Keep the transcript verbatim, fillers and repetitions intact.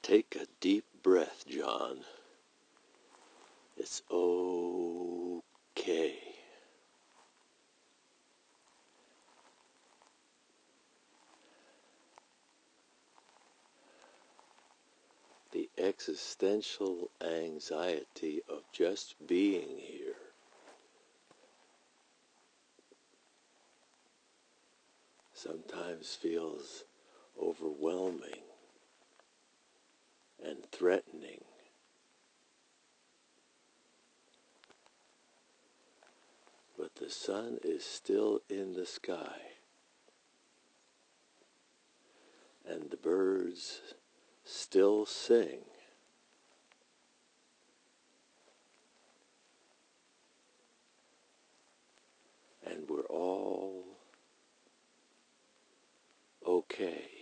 Take a deep breath, John. It's okay. The existential anxiety of just being here sometimes feels overwhelming and threatening. But the sun is still in the sky, and the birds still sing. And we're all okay.